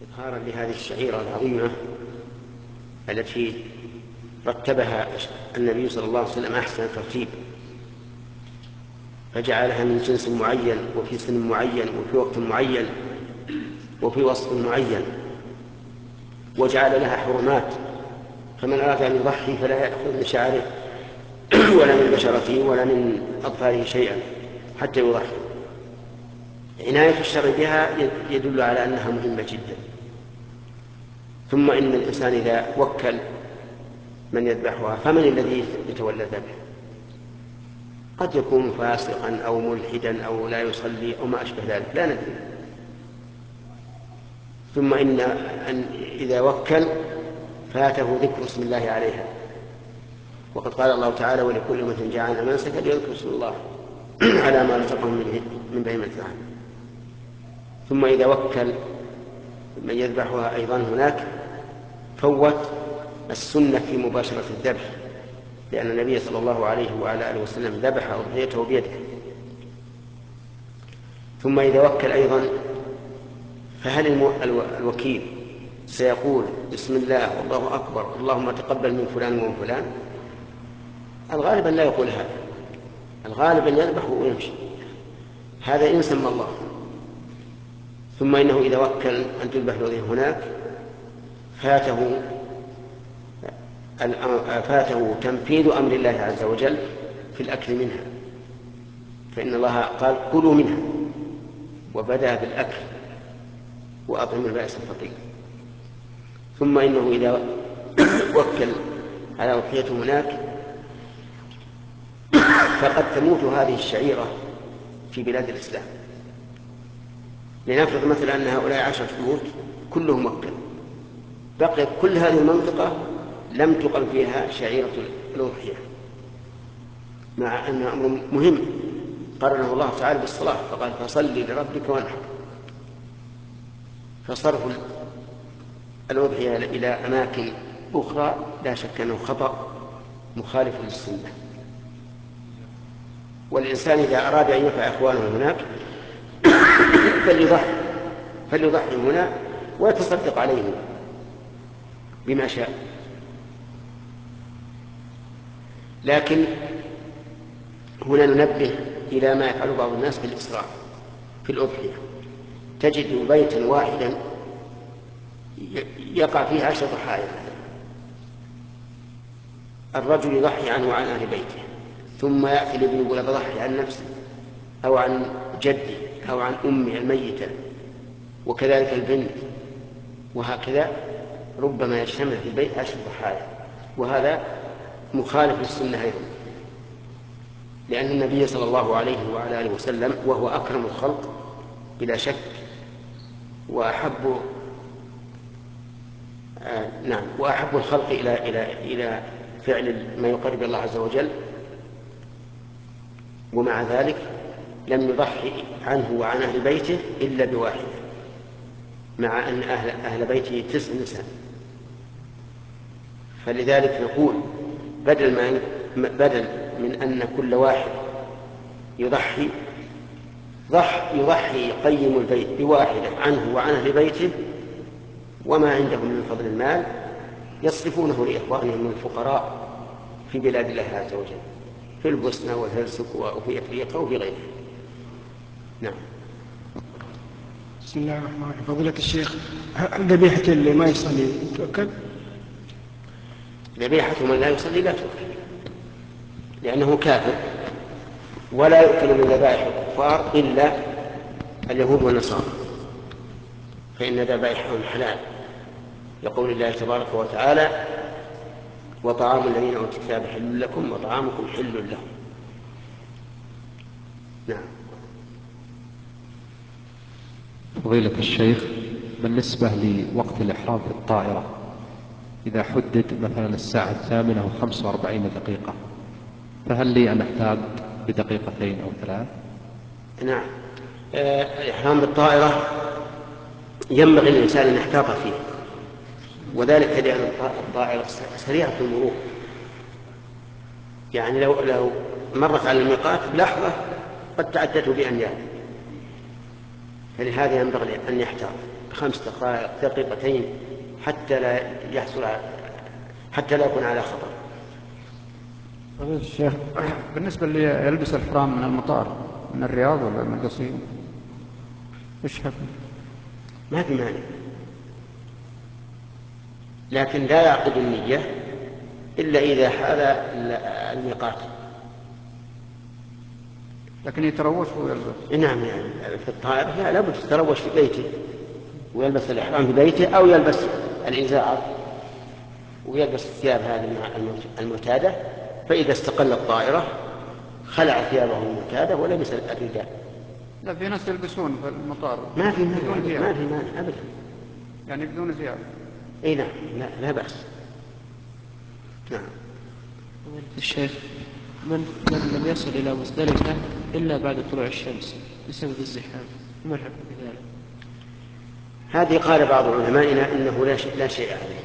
إظهارا لهذه الشعيرة العظيمة التي رتبها النبي صلى الله عليه وسلم أحسن ترتيب، فجعلها من جنس معين وفي سن معين وفي وقت معين وفي وصف معين، وجعل لها حرمات، فمن أراد أن يضحي فلا يأخذ من شعره ولا من بشرته ولا من أظفاره شيئا حتى يضحي. عناية الشرع بها يدل على أنها مهمة جدا. ثم إن الإنسان إذا وكل من يذبحها فمن الذي يتولى الذبح؟ قد يكون فاسقا أو ملحدا أو لا يصلي أو ما أشبه ذلك، لا ندري. ثم إن إذا وكل فاته ذكر اسم الله عليها، وقد قال الله تعالى: ولكل أمة جعلنا منسكا ليذكروا اسم الله على ما رزقهم من بهيمة الأنعام. ثم إذا وكل من يذبحها أيضا هناك فوت السنة في مباشرة الذبح، لأن النبي صلى الله عليه وعلى آله وسلم ذبح أضحيته بيده. ثم إذا وكل أيضا فهل الوكيل سيقول بسم الله والله أكبر اللهم تقبل من فلان ومن فلان؟ الغالب أن لا يقول هذا، الغالب أن يذبح ويمشي، هذا إن سمى الله. ثم إنه إذا وكل أن تذبح الأضحية هناك فاته تنفيذ أمر الله عز وجل في الأكل منها، فإن الله قال: كلوا منها، وبدأ بالأكل وأطعموا البائس الفقير. ثم إنه إذا وكل على أضحيته هناك فقد تموت هذه الشعيرة في بلاد الإسلام. لنفرض مثلا أن هؤلاء 10 بيوت كلهم وكل، بقيت كل هذه المنطقة لم تقم فيها شعيرة الأضحية، مع أنها أمر مهم قرنه الله تعالى بالصلاة، فقال: فصل لربك وانحر. فصرف الأضحية إلى أماكن أخرى لا شك أنه خطأ مخالف للسنة. والإنسان إذا أراد أن ينفع إخوانه هناك فليضحي هنا ويتصدق عليهم بما شاء. لكن هنا ننبه إلى ما يفعل بعض الناس بالإسراف في الأضحية. تجد بيتا واحدا يقع فيه 10 ضحايا، الرجل يضحي عنه وعن أهل بيته، ثم يأتي الابن يقول: بضحي عن نفسي أو عن جدي أو عن أمي الميتة، وكذلك البنت، وهكذا ربما يجتمع في البيت 10 ضحايا، وهذا مخالف للسنة أيضا، لأن النبي صلى الله عليه وعلى آله وسلم وهو أكرم الخلق بلا شك وأحب الخلق إلى فعل ما يقرب الله عز وجل، ومع ذلك لم يضحي عنه وعن أهل بيته إلا بواحد، مع أن أهل بيته 9 نساء. فلذلك نقول بدل من أن كل واحد يضحي يقيم البيت بواحدة عنه وعن أهل بيته، وما عندهم من فضل المال يصرفونه لإخوانهم الفقراء في بلاد الله عز وجل، في البوسنة والهرسك وفي أفريقيا وفي غيرها. نعم. بسم الله الرحمن الرحيم. فضيلة الشيخ، ذبيحة اللي ما يصلي تؤكل؟ ذبيحة من لا يصلي لا تؤكل، لأنه كافر، ولا يؤكل من ذبائح الكفار إلا اليهود والنصارى، فإن ذبائحهم حلال، يقول الله تبارك وتعالى: وطعام الذين أوتوا الكتاب حل لكم وطعامكم حل لهم. نعم. فضيلة الشيخ، بالنسبة لوقت الإحرام في الطائرة، إذا حدد مثلا الساعة 8:45 دقيقة، فهل لي أن أحتاج بدقيقتين أو 3؟ نعم. الإحرام بالطائرة ينبغي للإنسان أن يحتاط فيه، وذلك لأن الطائرة سريعة المرور، يعني لو مرت على الميقات لحظة قد تعدته بأميال، فلهذا ينبغي أن يحتاط ب5 دقيقتين حتى لا يكون على خطر. الشيخ بالنسبة اللي يلبس الحرام من المطار من الرياض ولا من القصيم ايش حكم؟ ما في مانع، لكن لا يعقد النية إلا إذا حال الميقات. لكن يتروش ويلبس. نعم، يعني في الطائرة لا بد يتروش في بيته ويلبس الإحرام في بيته، أو يلبس الإزار ويلبس الثياب هذه المعتادة، فإذا استقل الطائرة خلع ثيابه المعتادة ولبس الرداء. لا، في ناس يلبسون في المطار ما في مانع أبدا، يعني بدون ثياب. اي نعم، لا بأس. نعم. الشيخ من لم يصل إلى مزدلفة إلا بعد طلوع الشمس بسبب الزحام، ما الحكم في ذلك؟ هذه قال بعض علمائنا إنه لا شيء عليه،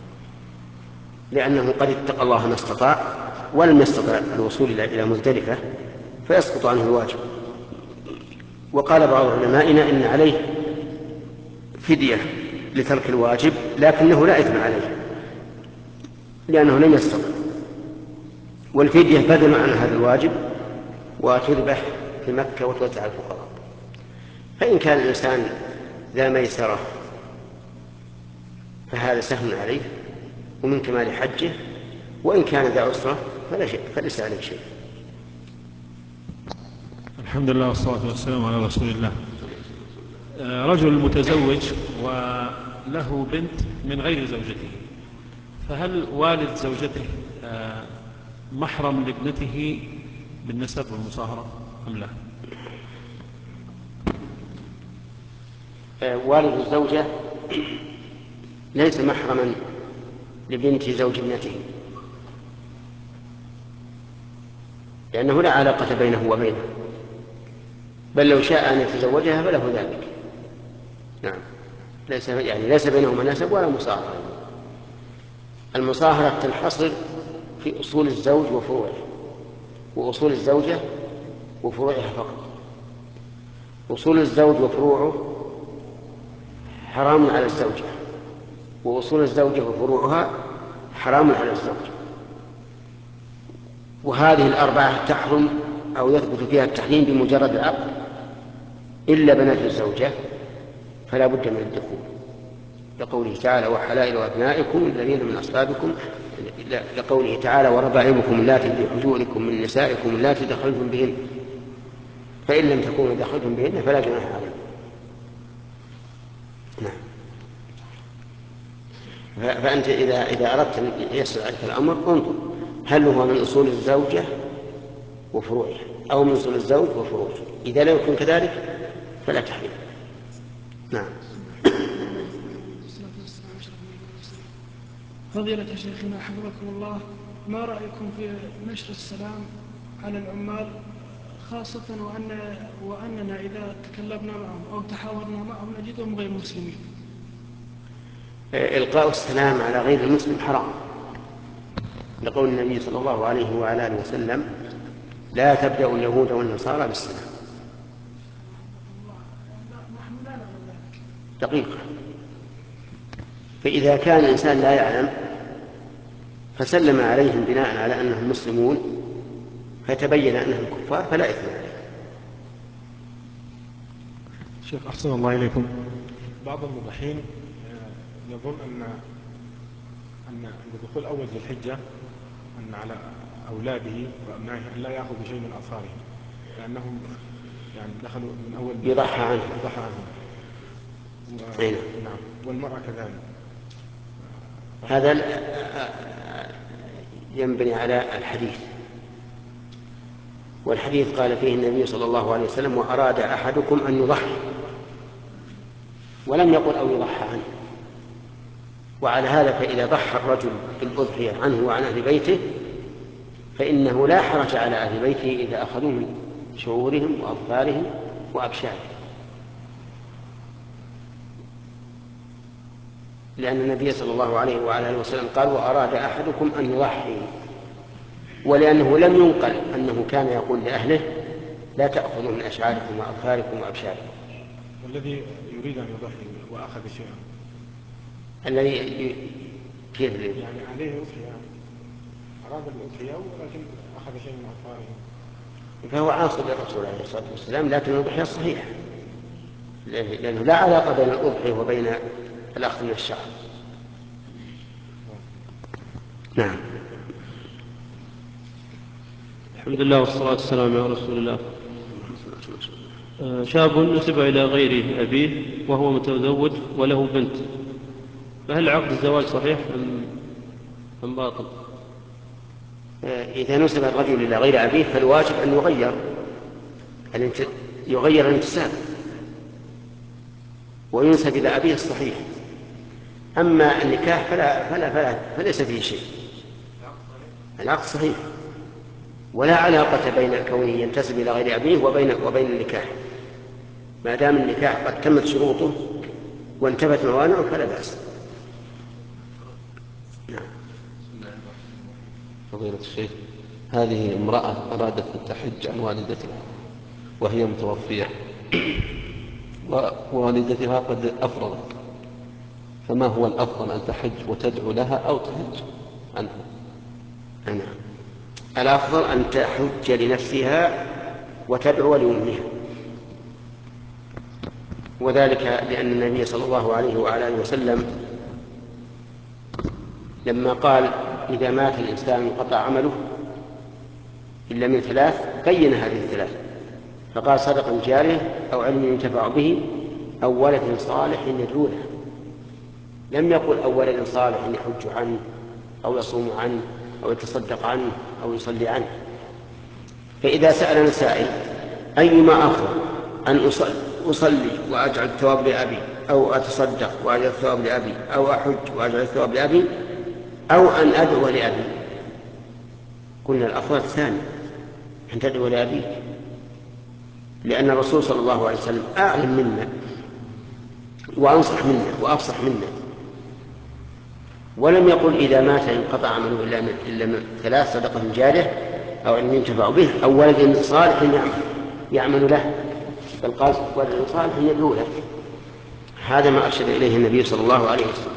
لأنه قد اتقى الله ما استطاع ولم يستطع الوصول إلى مزدلفة فيسقط عنه الواجب. وقال بعض علمائنا إن عليه فدية لترك الواجب، لكنه لا إثم عليه لأنه لم يستطع، والفدية بدل عن هذا الواجب وتذبح في مكة وتوزع على الفقراء. فإن كان الإنسان ذا ميسرة فهذا سهل عليه ومن كمال حجه، وإن كان ذا عسرة فليس عليه شيء. الحمد لله والصلاة والسلام على رسول الله. رجل متزوج وله بنت من غير زوجته، فهل والد زوجته محرم لابنته بالنسب والمصاهرة أم لا؟ والد الزوجة ليس محرما لبنت زوج ابنته، لأنه لا علاقة بينه وبينها، بل لو شاء أن يتزوجها فله ذلك. نعم، ليس بينهما نسب ولا مصاهرة. المصاهرة تنحصر في أصول الزوج وفروعه، وأصول الزوجة وفروعها فقط. أصول الزوج وفروعه حرام على الزوجة، وأصول الزوجة وفروعها حرام على الزوج. وهذه الأربعة تحرم أو يثبت فيها التحريم بمجرد العقد، إلا بنات الزوجة فلا بد من الدخول، لقوله تعالى وحلائل أبنائكم الذين من أصلابكم، لقوله تعالى وربائبكم اللاتي في حجوركم من نسائكم اللاتي دخلتم بهن، فإن لم تكونوا دخلتم بهن فلا جناح عليكم. نعم. فأنت إذا أردت أن يسر عليك الأمر انظر هل هو من أصول الزوجة وفروعها أو من أصول الزوج وفروعه. إذا لم يكن كذلك فلا تحريم. نعم. فضيلة شيخنا حفظكم الله، ما رأيكم في نشر السلام على العمال، خاصة وأننا إذا تكلمنا معهم أو تحاورنا معهم نجدهم غير مسلمين؟ إلقاء السلام على غير المسلم حرام، لقول النبي صلى الله عليه وعلى آله وسلم لا تبدأ اليهود والنصارى بالسلام. دقيقة. فإذا كان الإنسان لا يعلم فسلم عليهم بناء على أنهم مسلمون فتبين أنهم كفار فلا إثم عليه. شيخ أحسن الله إليكم، بعض المضحين يظن أن عند دخول أول ذي الحجة أن على أولاده وأبنائه أن لا يأخذوا شيء من أظفارهم، لأنهم يعني دخلوا من أول يضحى عنهم. نعم، والمرأة كذلك. هذا ينبني على الحديث، والحديث قال فيه النبي صلى الله عليه وسلم وأراد أحدكم أن يضحي، ولم يقل أو يضحى عنه. وعلى هذا فإذا ضحى الرجل بالأضحية عنه وعن أهل بيته فإنه لا حرج على أهل بيته إذا أخذوا من شعورهم وأظفارهم وأبشارهم، لأن النبي صلى الله عليه وعلى آله وسلم قال وأراد أحدكم أن يضحي، ولأنه لم ينقل أنه كان يقول لأهله لا تأخذوا من أشعاركم وأظفاركم وأبشاركم. والذي يريد أن يضحي وأخذ شيئا الذي كيف يعني عليه أضحية، أراد الأضحية ولكن أخذ شيء من أطفاله، فهو عاصي للرسول عليه الصلاة والسلام، لكن الأضحية صحيحة لأنه لا علاقة بين الأضحية وبين الأخذ من الشعر. نعم. الحمد لله والصلاة والسلام على رسول الله. شاب نسب إلى غير أبيه وهو متزوج وله بنت، فهل عقد الزواج صحيح أم باطل؟ إذا نسب الرجل إلى غير أبيه فالواجب أن يغير الانتساب وينسب إلى أبيه الصحيح. أما النكاح فليس فيه شيء، العقد صحيح ولا علاقة بين كونه ينتسب إلى غير أبيه وبين النكاح، ما دام النكاح قد تمت شروطه وانتفت موانعه فلا بأس. فضيلة الشيخ، هذه امرأة أرادت أن تحج عن والدتها وهي متوفية ووالدتها قد أفرضت، فما هو الأفضل، أن تحج وتدعو لها أو تحج عنها؟ نعم، الأفضل أن تحج لنفسها وتدعو لأمها، وذلك لأن النبي صلى الله عليه وعلى آله وسلم لما قال إذا مات الإنسان انقطع عمله إلا من ثلاث بين هذه الثلاث، فقال صدقة جارية أو علم ينتفع به أو ولد صالح يدعو له، لم يقل أو ولد صالح يحج عنه أو يصوم عنه أو يتصدق عنه أو يصلي عنه. فإذا سألنا سائل أيما أفضل، أن أصلي وأجعل الثواب لأبي، أو أتصدق وأجعل الثواب لأبي، أو أحج وأجعل الثواب لأبي، أو أن أدعو لأبي، قلنا الأفضل الثاني، أن تدعو لأبيك، لأن الرسول صلى الله عليه وسلم أعلم منا وأنصح منا وأفصح منا، ولم يقل إذا مات انقطع عمله إلا من ثلاث، صدقة جارية أو علم ينتفع به أو ولد صالح يعمل له، بل قال ولد صالح يدعو له. هذا ما أرشد إليه النبي صلى الله عليه وسلم.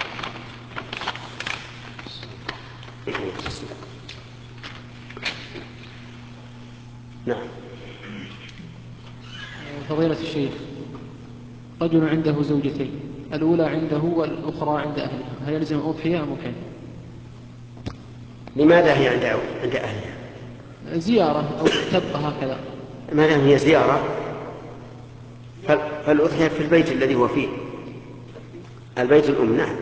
نعم. فضيلة الشيخ، رجل عنده زوجتين، الأولى عنده والأخرى عند أهلها، هل يلزم أضحية أم أضحية؟ لماذا هي عند أهلها؟ زيارة أو تبقى هكذا. ما دام هي زيارة فالأضحية في البيت الذي هو فيه، البيت الأم. نعم،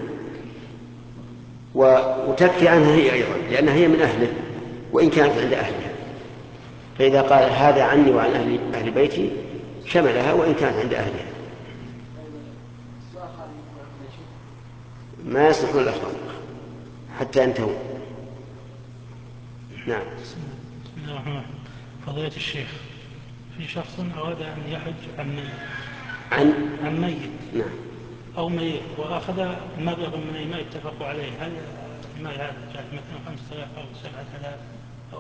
وتكفي عنها هي أيضا لأنها هي من أهله وإن كانت عند أهلها، فإذا قال هذا عني وعن أهل بيتي شملها وإن كانت عند أهلها. ما يصلحون الأخبار حتى ينتهوا. نعم. بسم الله الرحمن الرحيم. فضيلة الشيخ، في شخص أراد أن يحج عن ميت. نعم. أو ميت وأخذ مبلغ من ما اتفقوا عليه، هل ما هذا جاء مثلا 5000 أو 7000 أو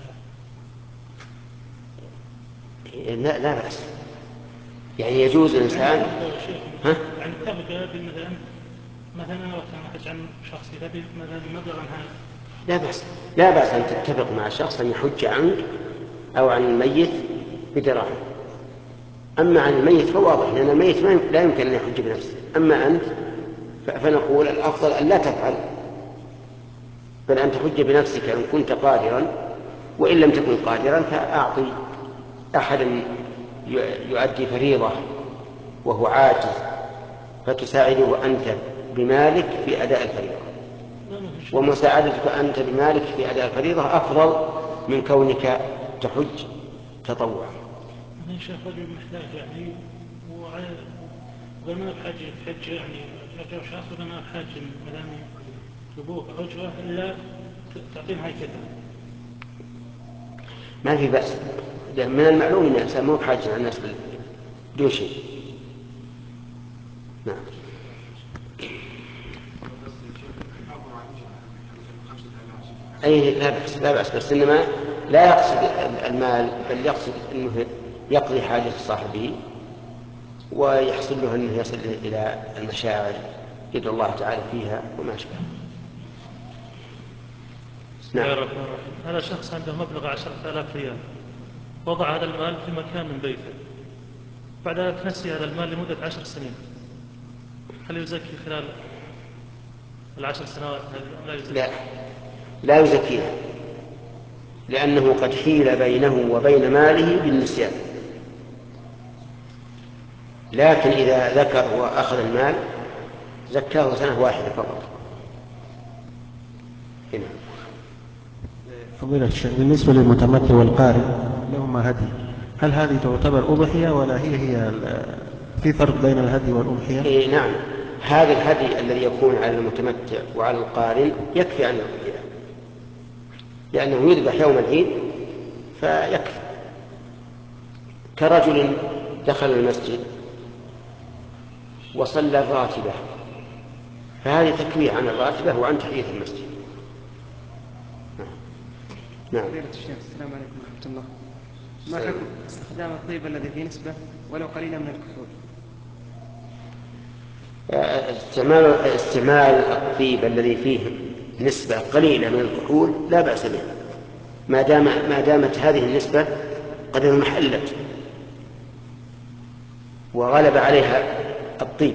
10000؟ لا بأس، يعني يجوز الإنسان يعني اتفق مثلا أنا أحج عن شخص يبي مثلا مبلغا هذا. لا بأس أن تتفق مع شخص أن يحج عنك أو عن الميت بدراهم. أما عن الميت فواضح، لأن الميت لا يمكن أن يحج بنفسه. أما أنت فنقول الأفضل أن لا تفعل، بل أن تحج بنفسك إن كنت قادرا، وإن لم تكن قادرا فأعطي أحدا يؤدي فريضة وهو عاجز فتساعده أنت بمالك في أداء الفريضة، ومساعدتك أنت بمالك في أداء الفريضة أفضل من كونك تحج تطوع. أنا شايف رجل محتاج يعني وما بحاجة يعني رجل شخص وما بحاجة مثلا يبوك أجرة إلا تعطيهم هاي كذا. ما في بأس، من المعلوم أن الإنسان مو بحاجة على الناس بدون شيء. نعم. أي لا بأس، بس إنما لا يقصد المال، بل يقصد أنه يقضي حاجة صاحبه ويحصل له أنه يصل إلى المشاعر يدعو الله تعالى فيها وما أشبه. بسم الله الرحمن الرحيم. هذا شخص عنده مبلغ 10,000 ريال، وضع هذا المال في مكان من بيته، بعد ذلك نسي هذا المال لمدة 10 سنين، هل يزكي خلال 10 سنوات؟ لا يزكي. لا يزكيها، لأنه قد حيل بينه وبين ماله بالنسيان. لكن إذا ذكر وأخذ المال زكاه سنة واحدة فقط. هنا. فضيلة الشيخ، بالنسبة للمتمتع والقارن لهما هدي، هل هذه تعتبر أضحية ولا هي في فرق بين الهدي والأضحية؟ نعم، هذا الهدي الذي يكون على المتمتع وعلى القارن يكفي عن الأضحية، لأنه يذبح يوم العيد فيكفي. كرجل دخل المسجد وصلى الراتبة، فهذه تكفيه عن الراتبة وعن تحية المسجد. نعم. الشيخ السلام عليكم ورحمة الله. ما حكم استخدام الطيب الذي فيه نسبة ولو قليلة من الكحول؟ استعمال الطيب الذي فيه نسبة قليلة من الكحول لا بأس به، ما دامت هذه النسبة قد انحلت وغلب عليها الطيب.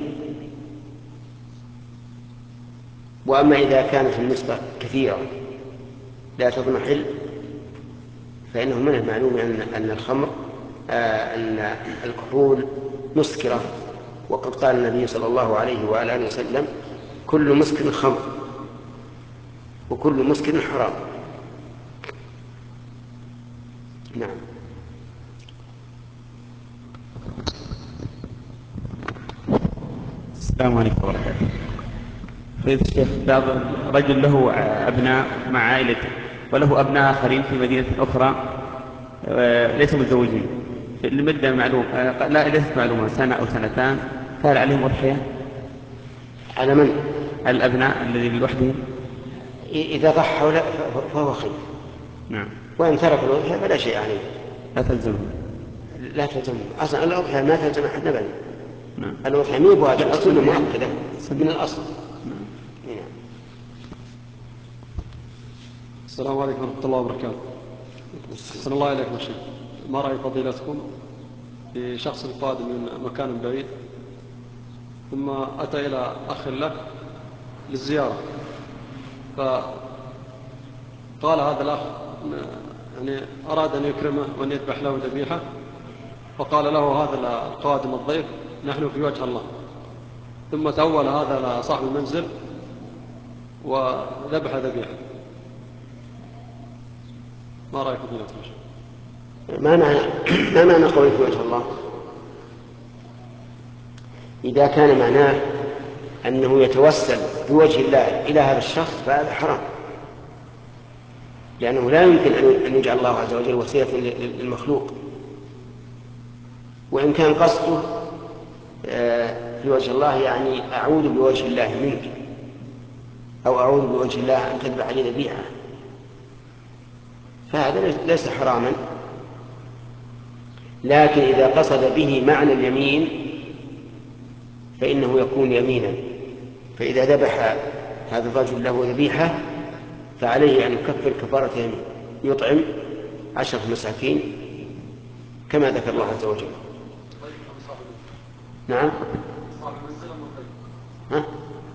وأما إذا كانت النسبة كثيرة لا تضمحل فإنه من المعلوم أن الخمر أن الكحول مسكرة، وقد قال النبي صلى الله عليه وآله وسلم: كل مسكر خمر وكل مسكر حرام. نعم. السلام عليكم ورحمة الله. فضيلة الشيخ، بعض رجل له أبناء مع عائلته وله أبناء آخرين في مدينة أخرى ليسوا متزوجين لمدة معلومة، لا ليست معلومة، سنة أو سنتان، فهل عليهم أضحية؟ على من؟ على الأبناء الذين لوحدهم. إذا ضحوا فهو خير. نعم. وإن تركوا الأضحية فلا شيء عليه. لا تلزمهم. لا تلزمهم أصلا، الأضحية ما تلزم أحد أبدا. نعم. الأضحية مو بواجب، السنة مؤكدة من الأصل. نعم. السلام عليكم ورحمة الله وبركاته. أحسن الله إليكم شيخ، ما رأي فضيلتكم في شخص قادم من مكان بعيد ثم أتى إلى أخ له للزيارة، فقال هذا الأخ يعني أراد أن يكرمه وأن يذبح له ذبيحة، فقال له هذا القادم الضيف: نحن في وجه الله. ثم تأول هذا صاحب المنزل وذبح ذبيحة. ما رأيكم في ذلك؟ ما معنى قوله في وجه الله؟ إذا كان معناه أنه يتوسل بوجه الله إلى هذا الشخص فهذا حرام، لأنه لا يمكن أن يجعل الله عز وجل وسيلة للمخلوق. وإن كان قصده في وجه الله يعني أعوذ بوجه الله منك، أو أعوذ بوجه الله أن تذبح لي ذبيحة، فهذا ليس حراما. لكن إذا قصد به معنى اليمين فإنه يكون يمينا. فإذا ذبح هذا الرجل له ذبيحة فعليه أن يكفر كفارة يمين، يطعم 10 مساكين كما ذكر الله عز وجل. نعم. ها؟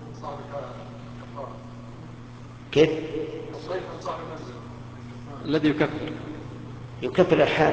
كيف؟ الذي يكفر الحال.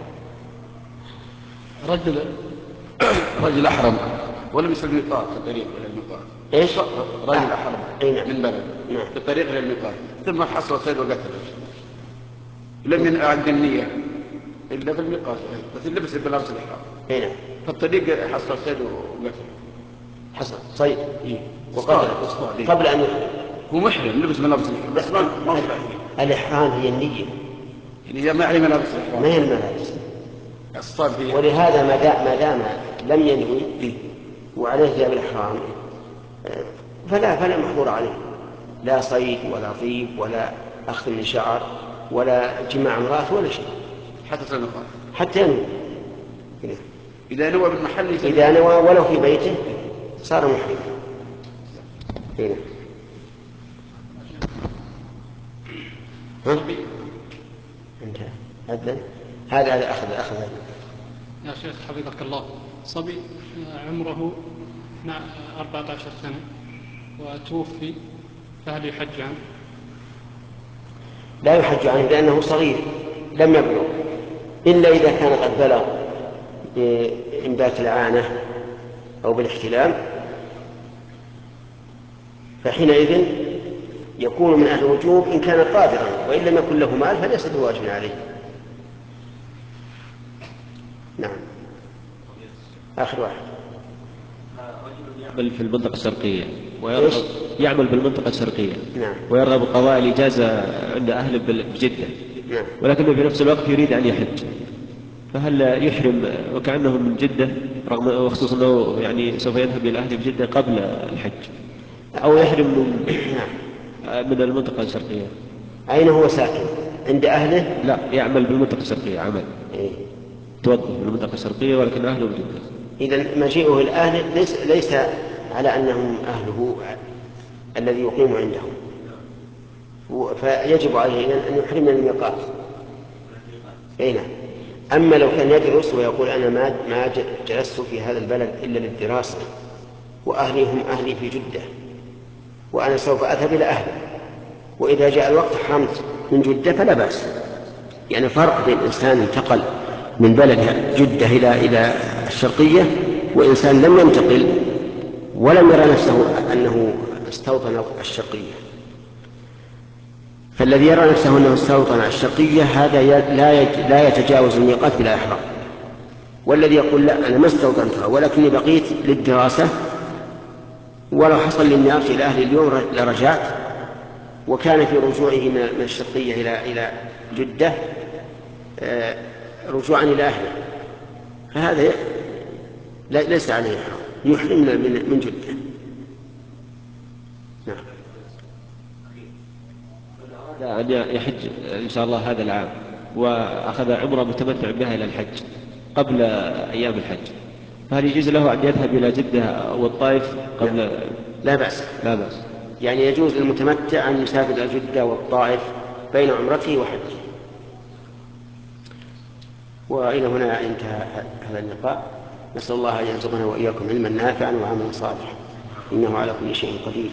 رجل أحرم ولم يصل الميقات في الطريق إلى الميقات. إيش؟ رجل أحرم من بلد في الطريق إلى الميقات، ثم حصل صيد وقتله، لم ينعد النية إلا في الميقات، بس لبس بلبس الإحرام. هنا في الطريق حصل صيد وقتله. حصل صيد وقتله قبل أن يحرم. هو محرم لبس ملابس الإحرام، بس ما هو الإحرام هي النية، يعني ما عليه ملابس الإحرام، ما هي الملابس. الصاد هي. ولهذا ما دام لم ينوي وعليه ثياب الإحرام فلا محظور عليه، لا صيد ولا طيب ولا أخذ من شعر ولا جماع امرأة ولا شيء، حتى سنقال حتى ينوي. إذا نوى بالمحل إذا نوى ولو في بيته صار محرما. هنا انتهى. هذا أخذ يا شيخ حفظك الله، صبي عمره 14 سنة وتوفي، فهل يحج عنه؟ لا يحج عنه لأنه صغير لم يبلغ، إلا إذا كان قد بلغ بإنبات العانة أو بالاحتلام، فحينئذ يكون من أهل الوجوب إن كان قادرا، وإن لم يكن له مال فليس بواجب عليه. نعم. آخر واحد. يعمل في المنطقة الشرقية يعمل بالمنطقة الشرقية، نعم، ويرغب قضاء الإجازة عند أهله بجدة، نعم، ولكنه في نفس الوقت يريد أن يحج، فهل يحرم وكأنه من جدة، رغم وخصوصا أنه يعني سوف يذهب إلى أهله بجدة قبل الحج، أو يحرم من المنطقة الشرقية؟ أين هو ساكن؟ عند أهله؟ لا، يعمل بالمنطقة الشرقية عمل توظف بالمنطقة الشرقية ولكن أهله بجدة. إذن مجيئه الأهل ليس على أنهم أهله الذي يقيم عندهم، فيجب عليه أن يحرم من الميقات. نعم. أما لو كان يدرس ويقول أنا ما جلست في هذا البلد إلا للدراسة، وأهلي هم أهلي في جدة، وأنا سوف أذهب إلى أهلي، وإذا جاء الوقت حرمت من جدة فلا بأس. يعني فرق بين إنسان انتقل من بلد جدة إلى الشرقية، وإنسان لم ينتقل ولم يرى نفسه أنه استوطن الشرقية. فالذي يرى نفسه أنه استوطن الشرقية هذا لا يتجاوز الميقات بلا إحرام، والذي يقول لا أنا ما استوطنتها ولكني بقيت للدراسة، ولو حصل لي أني أرجع إلى أهلي اليوم لرجعت، وكان في رجوعه من الشرقية إلى جدة رجوعا إلى أهله، فهذا ليس عليه إحرام، يحرمنا من جدة. نعم. أن يحج إن شاء الله هذا العام، وأخذ عمرة متمتع بها إلى الحج قبل أيام الحج، فهل يجوز له أن يذهب إلى جدة أو الطائف قبل؟ لا بأس. لا بأس. يعني يجوز للمتمتع أن يسافر إلى جدة والطائف بين عمرته وحجه. وإلى هنا انتهى هذا اللقاء. نسأل الله أن يرزقنا وإياكم علما نافعا وعملا صالحا، إنه على كل شيء قدير.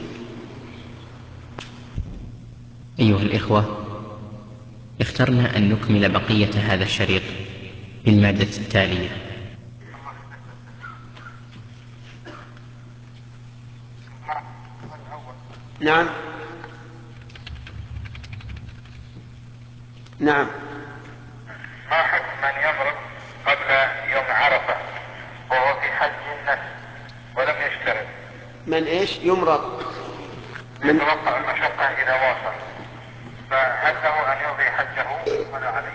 أيها الإخوة، اخترنا أن نكمل بقية هذا الشريط بالمادة التالية. نعم. نعم. ما حكم من يمرض قبل يوم عرفة وهو في حج النفس ولم يشترط؟ من إيش يمرض؟ من يتوقع المشقة إذا واصل، فهل له أن يلغي حجه ولا عليه؟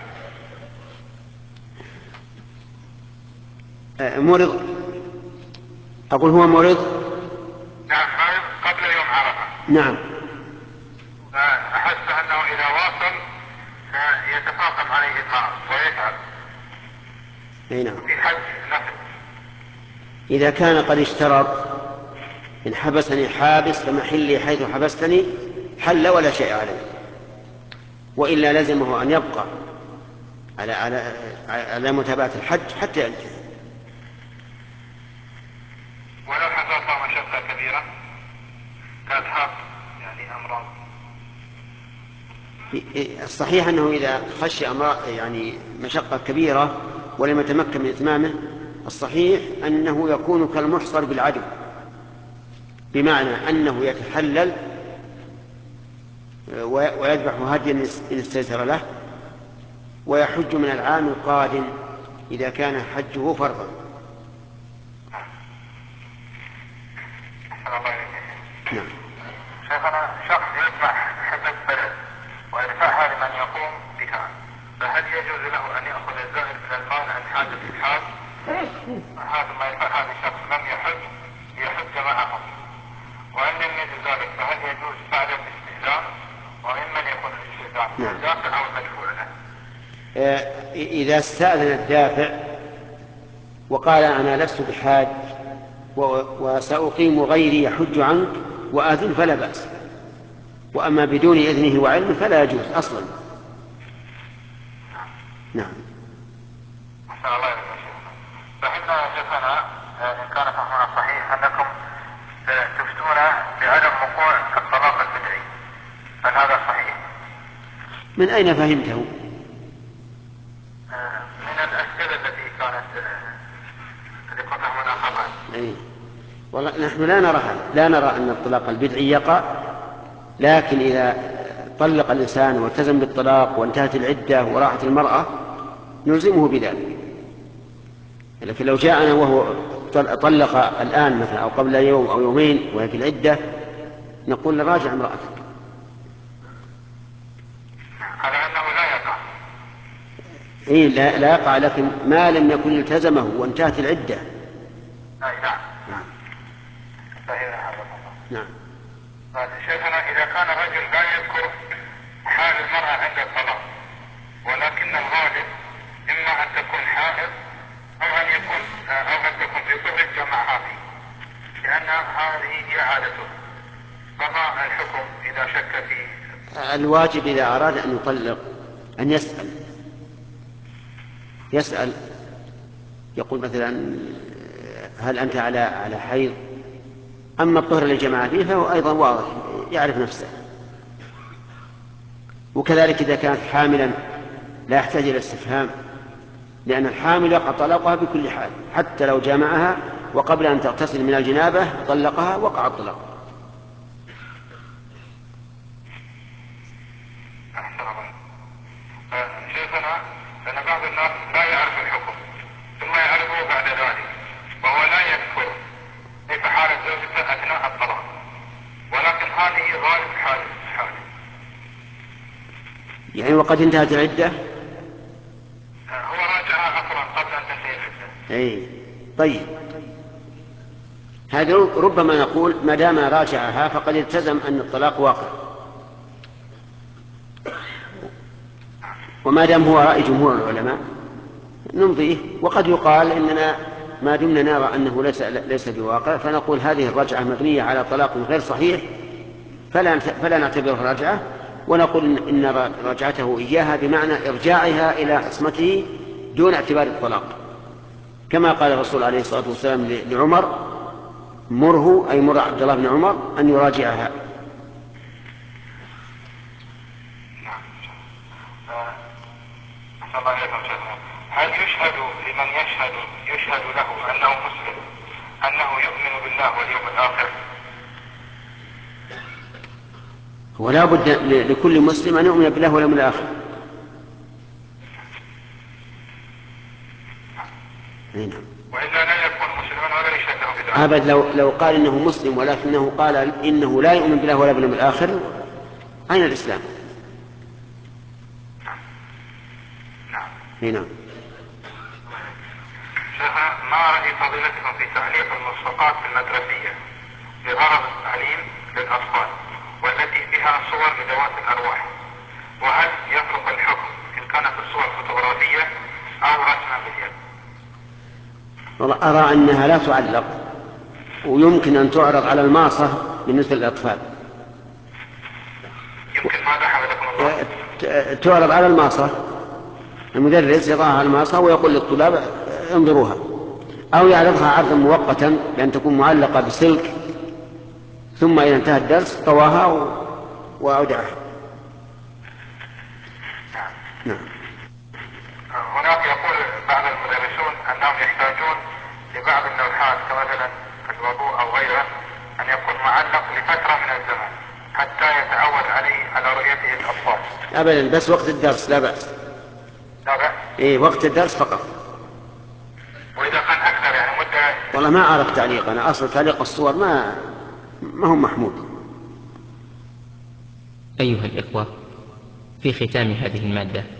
مرض، أقول هو مرض. نعم، مرض قبل يوم عرفة. نعم. فأحس أنه إذا واصل يتفاقم عليه المرض ويتعب. نعم. في حج نفس. إذا كان قد اشترط إن حبسني حابس فمحلي حيث حبستني حل ولا شيء عليه، وإلا لزمه أن يبقى على متابعة الحج حتى ينتهي. ولو حصلت مشقة كبيرة كالحق يعني أمراض. الصحيح أنه إذا خشي أمراض يعني مشقة كبيرة ولم يتمكن من إتمامه، الصحيح أنه يكون كالمحصر بالعدو، بمعنى أنه يتحلل ويذبح هديا إن استيسر له، ويحج من العام القادم إذا كان حجه فرضا. نعم. شيخنا، شخص يذبح حدث بلد ويدفعها لمن يقوم بها، فهل يجوز له أن يأخذ الزائد من المال عن حاجة الحاج؟ هذا ما يدفعها لشخص لم يحج معهم، وإن لم يجوز ذلك فهل يجوز فعل الاستئذان؟ وإن من يكون الاستئذان الدافع أو المدفوع له؟ إذا استأذن الدافع وقال أنا لست بحاج وسأقيم غيري يحج عنك وآذن فلا بأس، وأما بدون إذنه وعلمه فلا يجوز أصلا. نعم. أحسن الله إليك يا شيخ. فإن شيخنا إن كان فهمنا صحيح أنكم تفتون بعدم وقوع الطلاق البدعي، هل هذا صحيح؟ من أين فهمته؟ من الأسئلة التي كانت كنت هنا قبل. والله نحن لا نرى أن الطلاق البدعي يقع، لكن إذا طلق الإنسان والتزم بالطلاق وانتهت العدة وراحت المرأة نلزمه بذلك. لكن لو جاءنا وهو طلق الآن مثلا أو قبل يوم أو يومين وهي في العدة نقول راجع امرأتك. على أنه لا يقع. لا يقع، لكن ما لم يكن التزمه وانتهت العدة. نعم. نعم. شيخنا إذا كان الرجل لا يذكر حال المرأة عند الطلاق، ولكن الغالب إما أن تكون حائض أو أن تكون في طهر جماعاتي، لأن هذه هي عادته، فما الحكم إذا شك في؟ الواجب إذا أراد أن يطلق أن يسأل يقول مثلا هل أنت على حيض؟ أما الطهر للجماعة فيه فهو أيضا واضح يعرف نفسه. وكذلك إذا كانت حاملا لا يحتاج إلى استفهام، لأن الحامل يقع طلاقها بكل حال، حتى لو جامعها وقبل أن تغتسل من الجنابة طلقها وقع الطلاق. شيخنا أن بعض الناس لا يعرف الحكم ثم يعرفه بعد ذلك، وهو لا يذكر كيف حالة زوجته أثناء الطلاق، ولكن هذه غالب حاله. يعني وقد انتهت العدة هو راجعها أصلا قبل أن تنتهي العدة. طيب هذا ربما نقول ما دام راجعها فقد التزم أن الطلاق واقع، وما دام هو رأي جمهور العلماء نمضيه. وقد يقال إننا ما دمنا نرى أنه ليس بواقع فنقول هذه الرجعة مبنية على طلاق غير صحيح فلا نعتبرها رجعة، ونقول إن رجعته إياها بمعنى إرجاعها إلى عصمته دون اعتبار الطلاق، كما قال الرسول عليه الصلاة والسلام لعمر مره، أي مر عبد الله بن عمر أن يراجعها. هل يشهد لمن يشهد له أنه مسلم أنه يؤمن بالله واليوم الآخر؟ ولا بد لكل مسلم أن يؤمن بالله واليوم الآخر. وإلا لا يكون مسلما ولا يشهد له بذلك. أبد، لو قال إنه مسلم ولكنه قال إنه لا يؤمن بالله ولا باليوم الآخر أين الإسلام؟ نعم. شيخنا ما رأي فضيلتكم في تعليق الملصقات المدرسية لغرض التعليم للأطفال والتي فيها صور لذوات الأرواح، وهل يفرق الحكم إن كانت الصور فوتوغرافية أو رسمة باليد؟ والله أرى أنها لا تعلق، ويمكن أن تعرض على الماصة بالنسبة للأطفال. يمكن ماذا حفظكم الله؟ تعرض على الماصة، المدرس يضعها على الماصة ويقول للطلاب انظروها، أو يعرضها عرضا مؤقتا بأن تكون معلقة بسلك ثم إذا انتهى الدرس طواها وأودعها. نعم. هناك يقول بعض المدرسون أنهم يحتاجون لبعض اللوحات كمثلا الوضوء أو غيره أن يكون معلق لفترة من الزمن حتى يتعود عليه على رؤيته الأطفال. أبدا، بس وقت الدرس لا بأس. لا بأس؟ وقت الدرس فقط. وإذا كان أكثر يعني مدة؟ والله ما أعرف تعليق، أنا أصل تعليق الصور ما هو محمود. أيها الإخوة، في ختام هذه المادة